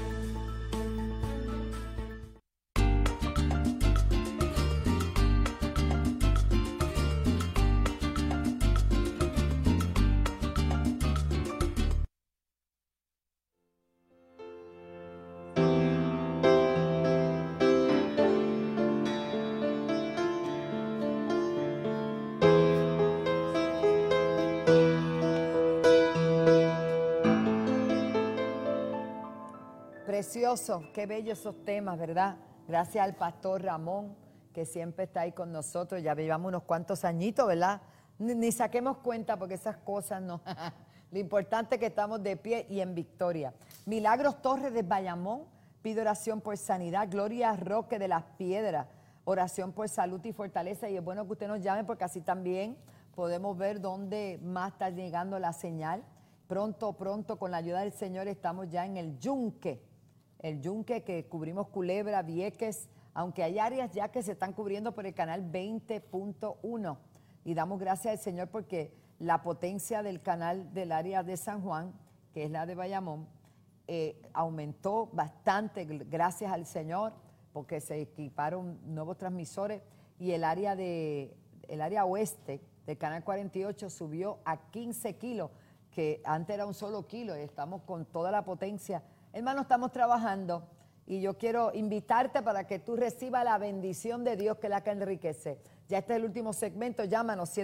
Precioso, qué bellos esos temas, ¿verdad? Gracias al pastor Ramón, que siempre está ahí con nosotros. Ya llevamos unos cuantos añitos, ¿verdad? Ni saquemos cuenta porque esas cosas no. Lo importante es que estamos de pie y en victoria. Milagros Torres de Bayamón, pide oración por sanidad. Gloria Roque de las Piedras, oración por salud y fortaleza. Y es bueno que usted nos llame porque así también podemos ver dónde más está llegando la señal. Pronto, con la ayuda del Señor, estamos ya en el Yunque que cubrimos Culebra, Vieques, aunque hay áreas ya que se están cubriendo por el canal 20.1. Y damos gracias al Señor porque la potencia del canal del área de San Juan, que es la de Bayamón, aumentó bastante, gracias al Señor, porque se equiparon nuevos transmisores y el área oeste del canal 48 subió a 15 kilos, que antes era un solo kilo, y estamos con toda la potencia. Hermano, estamos trabajando y yo quiero invitarte para que tú recibas la bendición de Dios, que es la que enriquece. Ya este es el último segmento, llámanos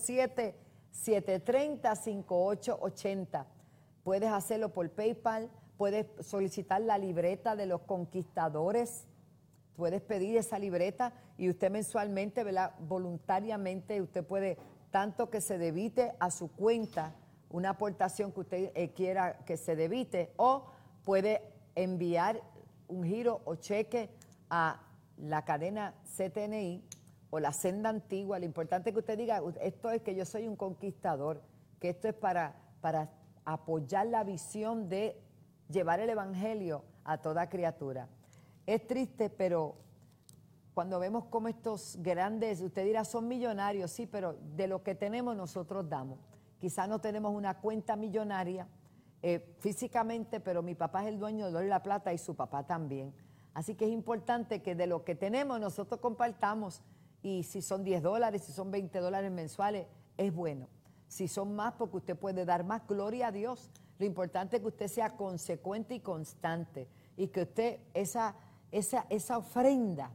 787-730-5880. Puedes hacerlo por PayPal, puedes solicitar la libreta de los conquistadores, puedes pedir esa libreta y usted mensualmente, ¿verdad? Voluntariamente, usted puede, tanto que se debite a su cuenta, una aportación que usted quiera que se debite, o puede enviar un giro o cheque a la cadena CTNI o la Senda Antigua. Lo importante es que usted diga, esto es que yo soy un conquistador, que esto es para apoyar la visión de llevar el evangelio a toda criatura. Es triste, pero cuando vemos cómo estos grandes, usted dirá, son millonarios, sí, pero de lo que tenemos nosotros damos. Quizás no tenemos una cuenta millonaria físicamente, pero mi papá es el dueño de Oro y la Plata y su papá también. Así que es importante que de lo que tenemos nosotros compartamos, y si son $10, si son $20 mensuales, es bueno. Si son más, porque usted puede dar más, gloria a Dios. Lo importante es que usted sea consecuente y constante y que usted esa ofrenda,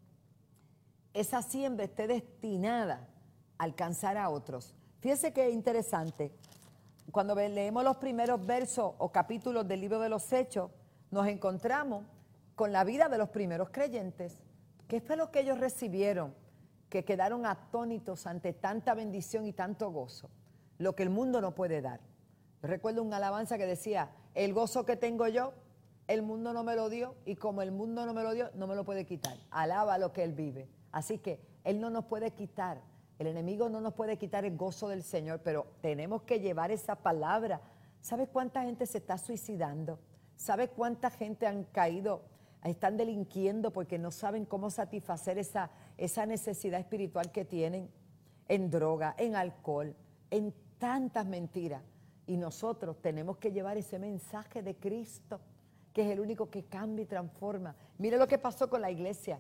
esa siembra esté destinada a alcanzar a otros. Fíjese que es interesante, cuando leemos los primeros versos o capítulos del libro de los Hechos, nos encontramos con la vida de los primeros creyentes. ¿Qué fue lo que ellos recibieron? Que quedaron atónitos ante tanta bendición y tanto gozo, lo que el mundo no puede dar. Yo recuerdo una alabanza que decía, el gozo que tengo yo, el mundo no me lo dio, y como el mundo no me lo dio, no me lo puede quitar. Alaba lo que Él vive. Así que Él no nos puede quitar, el enemigo no nos puede quitar el gozo del Señor, pero tenemos que llevar esa palabra. ¿Sabe cuánta gente se está suicidando? ¿Sabe cuánta gente han caído, están delinquiendo porque no saben cómo satisfacer esa necesidad espiritual que tienen? En droga, en alcohol, en tantas mentiras. Y nosotros tenemos que llevar ese mensaje de Cristo, que es el único que cambia y transforma. Mire lo que pasó con la iglesia.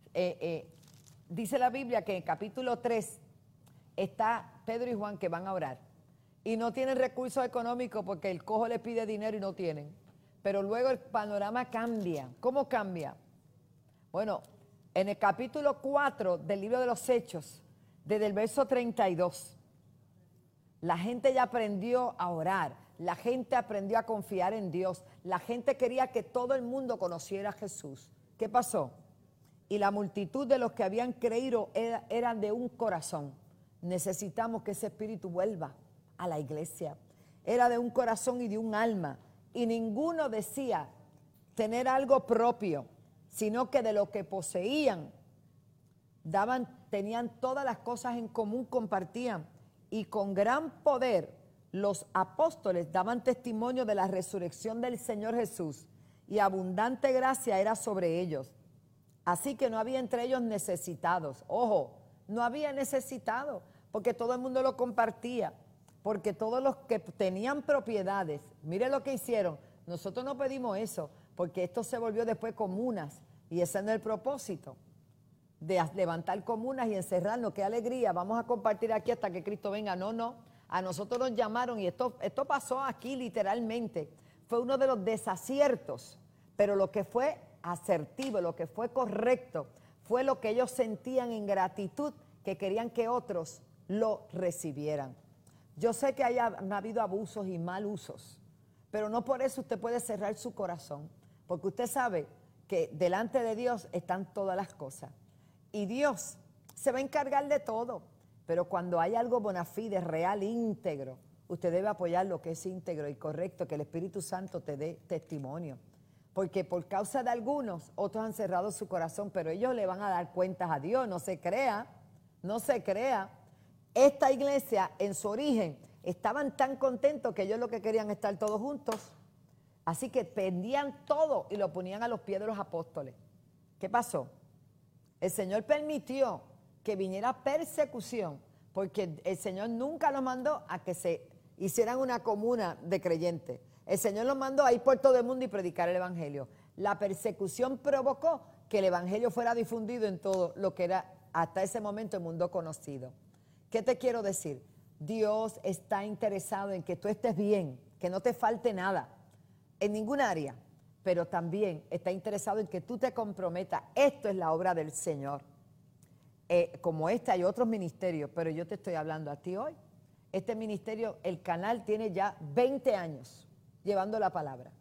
Dice la Biblia que en capítulo 3 está Pedro y Juan que van a orar. Y no tienen recursos económicos porque el cojo les pide dinero y no tienen. Pero luego el panorama cambia. ¿Cómo cambia? Bueno, en el capítulo 4 del libro de los Hechos, desde el verso 32, la gente ya aprendió a orar, la gente aprendió a confiar en Dios, la gente quería que todo el mundo conociera a Jesús. ¿Qué pasó? Y la multitud de los que habían creído eran de un corazón. Necesitamos que ese espíritu vuelva a la iglesia. Era de un corazón y de un alma. Y ninguno decía tener algo propio, sino que de lo que poseían, tenían todas las cosas en común, compartían. Y con gran poder los apóstoles daban testimonio de la resurrección del Señor Jesús, y abundante gracia era sobre ellos. Así que no había entre ellos necesitados. Ojo, no había necesitados, porque todo el mundo lo compartía, porque todos los que tenían propiedades, mire lo que hicieron. Nosotros no pedimos eso, porque esto se volvió después comunas, y ese no es el propósito, de levantar comunas y encerrarnos. Qué alegría, vamos a compartir aquí hasta que Cristo venga. No, a nosotros nos llamaron, y esto pasó aquí literalmente. Fue uno de los desaciertos, pero lo que fue asertivo, lo que fue correcto, fue lo que ellos sentían en gratitud, que querían que otros lo recibieran. Yo sé que han habido abusos y mal usos, pero no por eso usted puede cerrar su corazón, porque usted sabe que delante de Dios están todas las cosas, y Dios se va a encargar de todo. Pero cuando hay algo bona fide, real, íntegro, usted debe apoyar lo que es íntegro y correcto, que el Espíritu Santo te dé testimonio. Porque por causa de algunos, otros han cerrado su corazón, pero ellos le van a dar cuentas a Dios, no se crea, no se crea. Esta iglesia, en su origen, estaban tan contentos que ellos lo que querían estar todos juntos. Así que vendían todo y lo ponían a los pies de los apóstoles. ¿Qué pasó? El Señor permitió que viniera persecución, porque el Señor nunca los mandó a que se hicieran una comuna de creyentes. El Señor los mandó a ir por todo el mundo y predicar el Evangelio. La persecución provocó que el Evangelio fuera difundido en todo lo que era hasta ese momento el mundo conocido. ¿Qué te quiero decir? Dios está interesado en que tú estés bien, que no te falte nada, en ningún área, pero también está interesado en que tú te comprometas. Esto es la obra del Señor. Como esta hay otros ministerios, pero yo te estoy hablando a ti hoy. Este ministerio, el canal tiene ya 20 años llevando la palabra,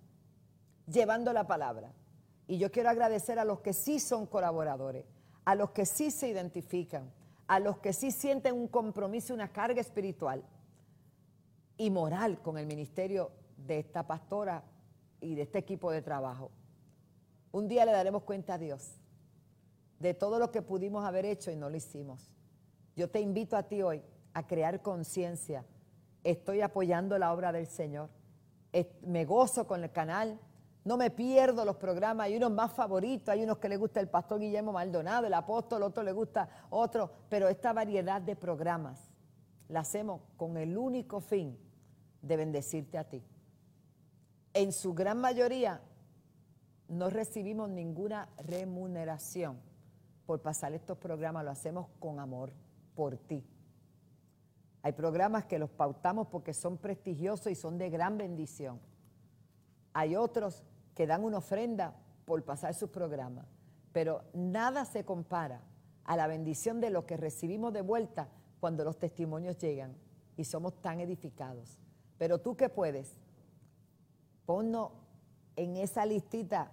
Y yo quiero agradecer a los que sí son colaboradores, a los que sí se identifican, a los que sí sienten un compromiso, una carga espiritual y moral con el ministerio de esta pastora y de este equipo de trabajo. Un día le daremos cuenta a Dios de todo lo que pudimos haber hecho y no lo hicimos. Yo te invito a ti hoy a crear conciencia. Estoy apoyando la obra del Señor. Me gozo con el canal. No me pierdo los programas. Hay unos más favoritos. Hay unos que le gusta el pastor Guillermo Maldonado, el apóstol, otro le gusta otro. Pero esta variedad de programas la hacemos con el único fin de bendecirte a ti. En su gran mayoría no recibimos ninguna remuneración por pasar estos programas. Lo hacemos con amor por ti. Hay programas que los pautamos porque son prestigiosos y son de gran bendición. Hay otros que dan una ofrenda por pasar sus programas, pero nada se compara a la bendición de lo que recibimos de vuelta cuando los testimonios llegan y somos tan edificados. Pero tú que puedes, ponnos en esa listita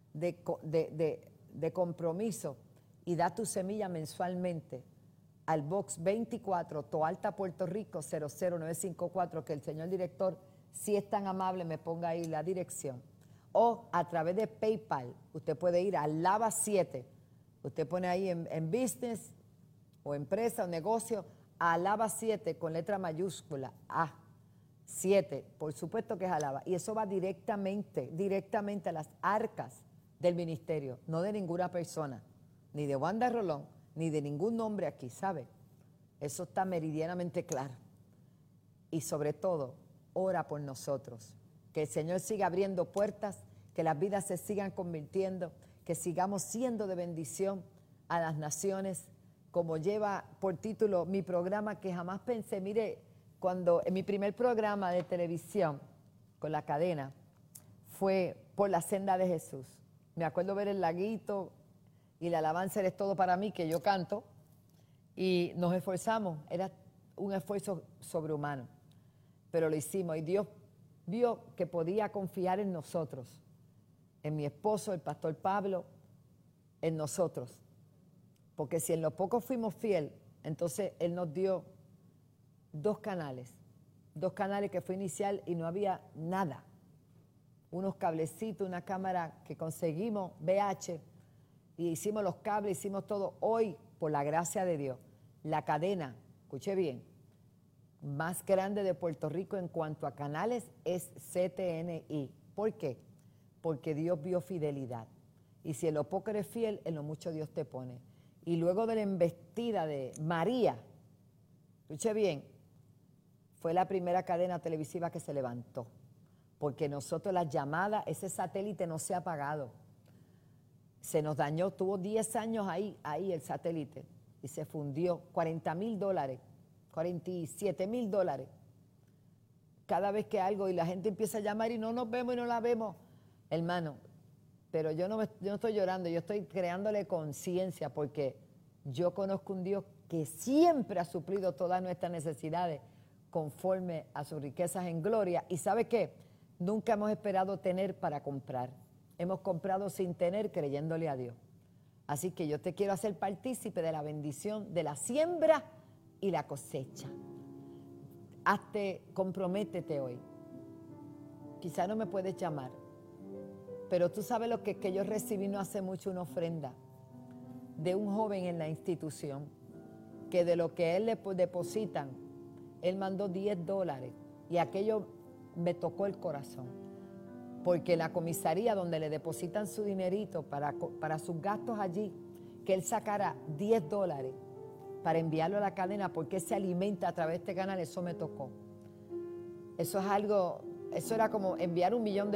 de compromiso y da tu semilla mensualmente al Box 24, Toalta, Puerto Rico, 00954, que el señor director, si es tan amable, me ponga ahí la dirección. O a través de PayPal, usted puede ir a Lava 7, usted pone ahí en business o empresa o negocio, a Lava 7 con letra mayúscula, A, 7, por supuesto que es Alaba, y eso va directamente a las arcas del ministerio, no de ninguna persona, ni de Wanda Rolón, ni de ningún nombre aquí, ¿sabe? Eso está meridianamente claro. Y sobre todo, ora por nosotros, que el Señor siga abriendo puertas, que las vidas se sigan convirtiendo, que sigamos siendo de bendición a las naciones, como lleva por título mi programa que jamás pensé. Mire, cuando en mi primer programa de televisión con la cadena fue Por la Senda de Jesús. Me acuerdo ver el laguito y la alabanza Eres Todo para mí, que yo canto, y nos esforzamos, era un esfuerzo sobrehumano, pero lo hicimos y Dios vio que podía confiar en nosotros, en mi esposo, el pastor Pablo, en nosotros, porque si en lo poco fuimos fiel, entonces Él nos dio dos canales que fue inicial y no había nada, unos cablecitos, una cámara que conseguimos, VH, y hicimos los cables, hicimos todo. Hoy, por la gracia de Dios, la cadena, escuche bien, más grande de Puerto Rico en cuanto a canales es CTNI. ¿Por qué? Porque Dios vio fidelidad. Y si en lo poco eres fiel, en lo mucho Dios te pone. Y luego de la embestida de María, escuche bien, fue la primera cadena televisiva que se levantó. Porque nosotros las llamadas, ese satélite no se ha apagado. Se nos dañó, tuvo 10 años ahí el satélite y se fundió. $40,000, $47,000. Cada vez que algo y la gente empieza a llamar y no nos vemos y no la vemos, hermano, pero yo no estoy llorando, yo estoy creándole conciencia porque yo conozco un Dios que siempre ha suplido todas nuestras necesidades conforme a sus riquezas en gloria. ¿Y sabe qué? Nunca hemos esperado tener para comprar. Hemos comprado sin tener, creyéndole a Dios. Así que yo te quiero hacer partícipe de la bendición de la siembra y la cosecha. Comprométete hoy. Quizá no me puedes llamar, Pero tú sabes lo que yo recibí no hace mucho, una ofrenda de un joven en la institución, que de lo que él le depositan, él mandó $10 y aquello me tocó el corazón. Porque la comisaría donde le depositan su dinerito para sus gastos allí, que él sacara $10 para enviarlo a la cadena porque se alimenta a través de este canal, eso me tocó. Eso es algo, eso era como enviar $1 millón.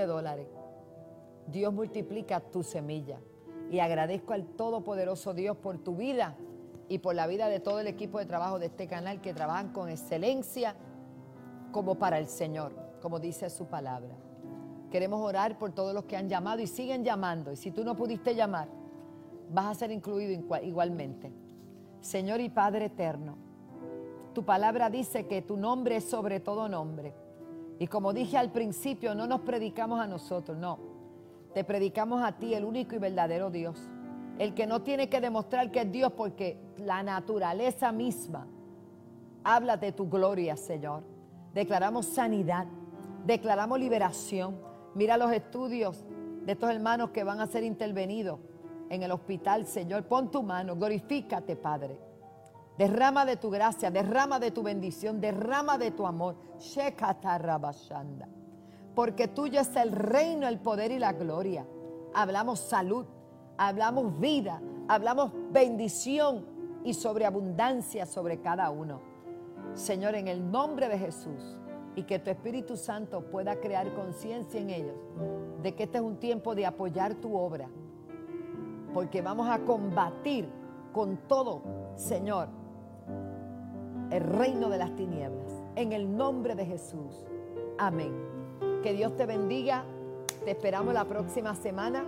Dios multiplica tu semilla. Y agradezco al Todopoderoso Dios por tu vida y por la vida de todo el equipo de trabajo de este canal, que trabajan con excelencia como para el Señor, como dice su palabra. Queremos orar por todos los que han llamado y siguen llamando. Y si tú no pudiste llamar, vas a ser incluido igualmente. Señor y Padre eterno, tu palabra dice que tu nombre es sobre todo nombre. Y como dije al principio, no nos predicamos a nosotros, no. Te predicamos a ti, el único y verdadero Dios. El que no tiene que demostrar que es Dios, porque la naturaleza misma habla de tu gloria, Señor. Declaramos sanidad, declaramos liberación. Mira los estudios de estos hermanos que van a ser intervenidos en el hospital, Señor. Pon tu mano, glorifícate, Padre. Derrama de tu gracia, derrama de tu bendición, derrama de tu amor. Shekatarabashanda. Porque tuyo es el reino, el poder y la gloria. Hablamos salud, hablamos vida, hablamos bendición y sobreabundancia sobre cada uno. Señor, en el nombre de Jesús, y que tu Espíritu Santo pueda crear conciencia en ellos de que este es un tiempo de apoyar tu obra, porque vamos a combatir con todo, Señor, el reino de las tinieblas. En el nombre de Jesús. Amén. Que Dios te bendiga. Te esperamos la próxima semana.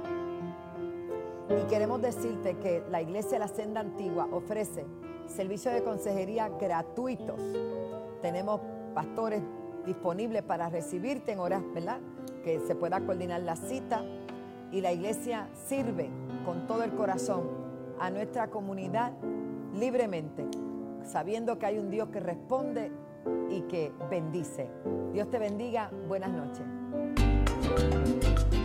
Y queremos decirte que la Iglesia de la Senda Antigua ofrece servicios de consejería gratuitos. Tenemos pastores disponibles para recibirte en horas, ¿verdad?, que se pueda coordinar la cita. Y la iglesia sirve con todo el corazón a nuestra comunidad libremente, sabiendo que hay un Dios que responde y que bendice. Dios te bendiga. Buenas noches.